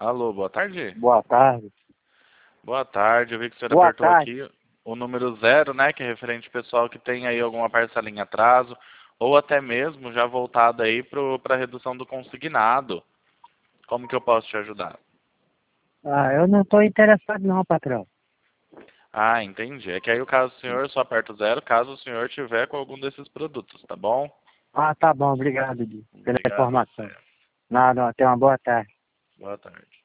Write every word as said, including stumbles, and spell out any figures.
Alô, boa tarde. Boa tarde. Boa tarde, eu vi que o senhor Boa apertou tarde. aqui o número zero, né, que é referente ao pessoal que tem aí alguma parcela em atraso, ou até mesmo já voltado aí para a redução do consignado. Como que eu posso te ajudar? Ah, eu não estou interessado não, patrão. Ah, entendi. É que aí o caso do senhor, eu só aperto zero caso o senhor tiver com algum desses produtos, tá bom? Ah, tá bom, obrigado Di, pela Obrigado a informação. você. Nada, tenha uma boa tarde. Boa tarde.